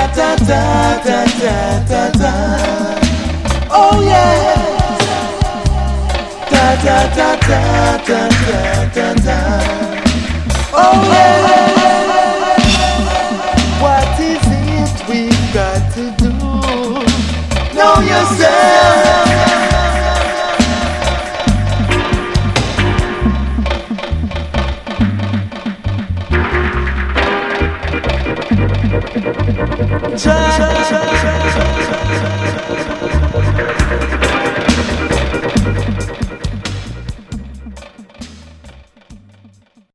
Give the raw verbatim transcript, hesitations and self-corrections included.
ta ta ta ta ta ta. Oh yeah. Ta ta ta ta ta ta ta ta. Oh yeah. What is it we've got to do? Know yourself. Try, try, try, try, try, try, try.